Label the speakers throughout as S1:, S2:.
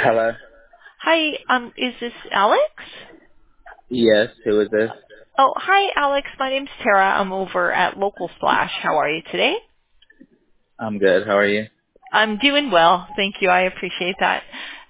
S1: Hello?
S2: Hi, is this Alex?
S1: Yes, who is this?
S2: Oh, hi, Alex. My name's Tara. I'm over at Local Splash. How are you today?
S1: I'm good. How are you?
S2: I'm doing well. Thank you. I appreciate that.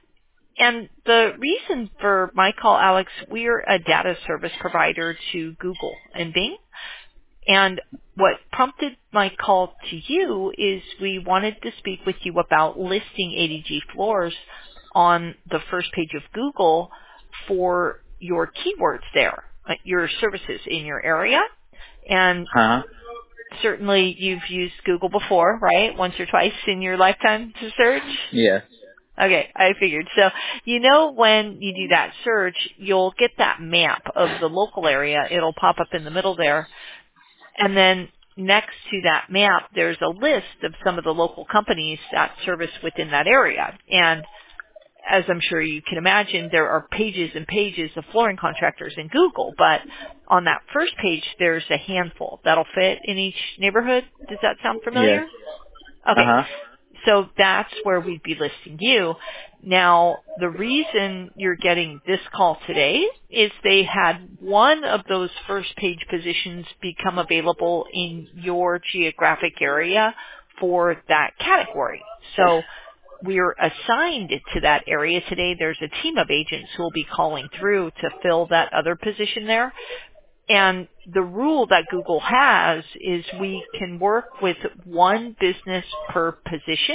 S2: And the reason for my call, Alex, we're a data service provider to Google and Bing. And what prompted my call to you is we wanted to speak with you about listing ADG floors on the first page of Google for your keywords there, like your services in your area. And
S1: Huh?
S2: certainly you've used Google before, right? Once or twice in your lifetime to search.
S1: Yes.
S2: Okay, I figured. So, when you do that search, you'll get that map of the local area. It'll pop up in the middle there. And then next to that map, there's a list of some of the local companies that service within that area. And as I'm sure you can imagine, there are pages and pages of flooring contractors in Google, but on that first page, there's a handful that'll fit in each neighborhood. Does that sound
S1: Yes.
S2: familiar? Okay.
S1: Uh-huh.
S2: So that's where we'd be listing you. Now, the reason you're getting this call today is they had one of those first page positions become available in your geographic area for that category. So we're assigned to that area today. There's a team of agents who will be calling through to fill that other position there. And the rule that Google has is we can work with one business per position.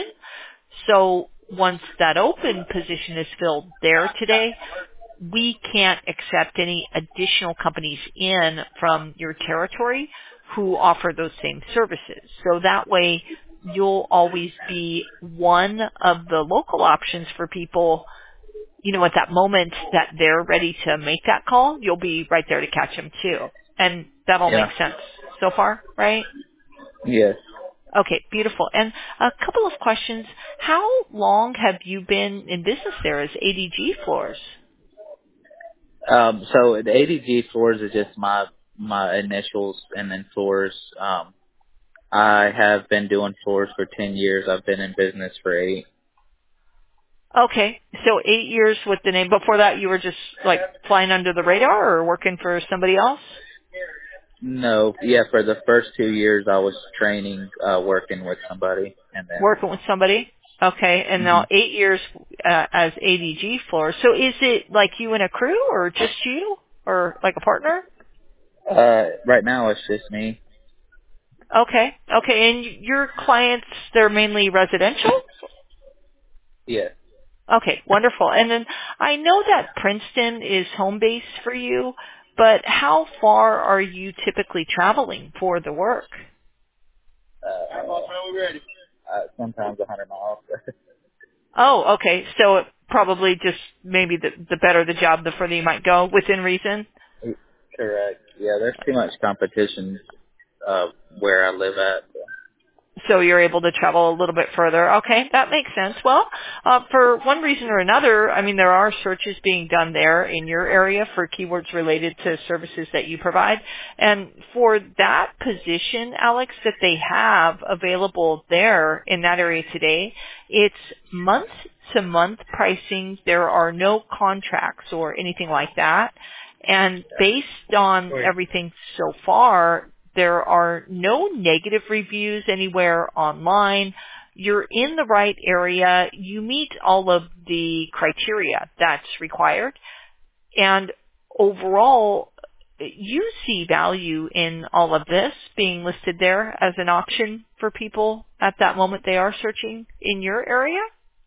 S2: So once that open position is filled there today, we can't accept any additional companies in from your territory who offer those same services. So that way you'll always be one of the local options for people, at that moment that they're ready to make that call, you'll be right there to catch them too. And that all
S1: Yeah.
S2: makes sense so far, right?
S1: Yes.
S2: Okay, beautiful. And a couple of questions. How long have you been in business there as ADG Floors?
S1: So the ADG floors is just my initials and then floors. I have been doing floors for 10 years. I've been in business for 8.
S2: Okay, so 8 years with the name. Before that, you were just like flying under the radar or working for somebody else?
S1: No, yeah, for the first 2 years I was training, working with somebody and
S2: Working with somebody? Okay, and
S1: then,
S2: now 8 years as ADG Floors. So is it like you and a crew or just you or like a partner?
S1: right now it's just me.
S2: Okay, okay, and your clients, they're mainly residential?
S1: Yes.
S2: Okay, wonderful. And then I know that Princeton is home base for you, but how far are you typically traveling for the work?
S1: Sometimes 100 miles.
S2: Oh, okay. So it probably just maybe the better the job, the further you might go within reason.
S1: Correct. Yeah, there's too much competition where I live at.
S2: So you're able to travel a little bit further. Okay, that makes sense. Well, for one reason or another, I mean, there are searches being done there in your area for keywords related to services that you provide. And for that position, Alex, that they have available there in that area today, it's month-to-month pricing. There are no contracts or anything like that. And based on everything so far, there are no negative reviews anywhere online. You're in the right area. You meet all of the criteria that's required. And overall, you see value in all of this being listed there as an option for people at that moment they are searching in your area.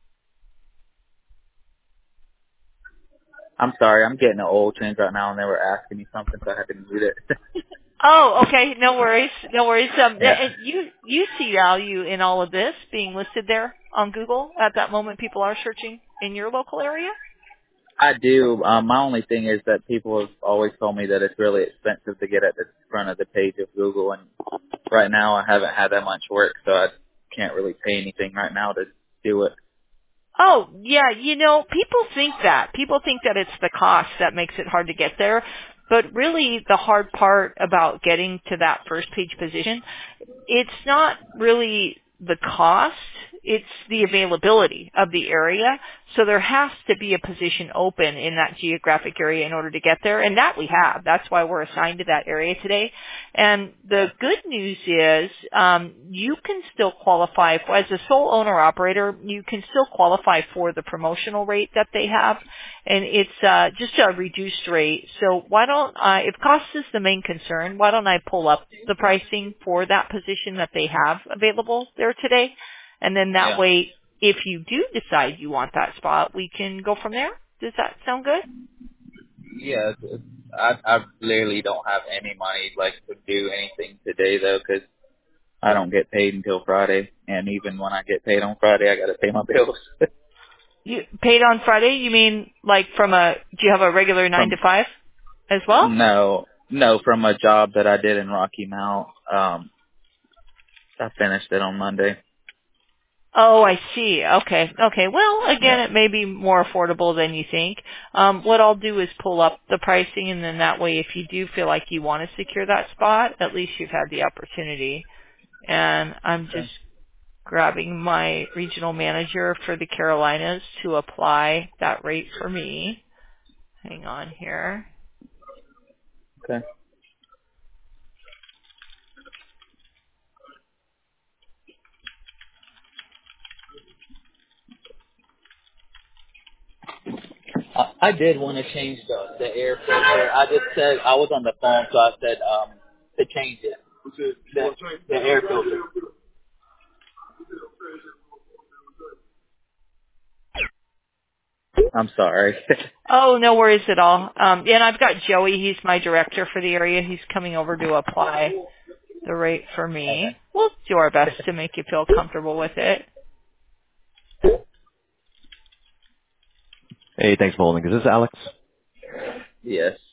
S1: I'm sorry, I'm getting an oil change right now, and they were asking me something, so I had to mute it.
S2: Oh, okay. No worries. No worries.
S1: Yeah,
S2: And you see value in all of this being listed there on Google at that moment people are searching in your local area?
S1: I do. My only thing is that people have always told me that it's really expensive to get at the front of the page of Google, and right now I haven't had that much work, so I can't really pay anything right now to do it.
S2: Oh, yeah, people think that. People think that it's the cost that makes it hard to get there. But really the hard part about getting to that first page position, it's not really the cost. it's the availability of the area. So there has to be a position open in that geographic area in order to get there, and that we have. That's why we're assigned to that area today. And the good news is you can still qualify for, as a sole owner operator, you can still qualify for the promotional rate that they have, and it's just a reduced rate. So why don't I, if cost is the main concern, why don't I pull up the pricing for that position that they have available there today? And then that
S1: Yeah.
S2: way, if you do decide you want that spot, we can go from there. Does that sound good?
S1: Yeah. I literally don't have any money like to do anything today though, because I don't get paid until Friday, and even when I get paid on Friday, I got to pay my bills.
S2: You paid on Friday? You mean like from do you have a regular 9
S1: From
S2: to 5 as well?
S1: no, from a job that I did in Rocky Mount. I finished it on Monday.
S2: Oh, I see. Okay. Okay. Well, again,
S1: Yeah.
S2: it may be more affordable than you think. What I'll do is pull up the pricing, and then that way, if you do feel like you want to secure that spot, at least you've had the opportunity. And I'm
S1: Okay.
S2: just grabbing my regional manager for the Carolinas to apply that rate for me. Hang on here.
S1: Okay. I did want to change the air filter. I just said I was on the phone, so I said to change it. The air filter. I'm sorry.
S2: Oh, no worries at all. Yeah, and I've got Joey. He's my director for the area. He's coming over to apply the rate for me. We'll do our best to make you feel comfortable with it.
S3: Hey, thanks for holding. Is this Alex?
S1: Yes.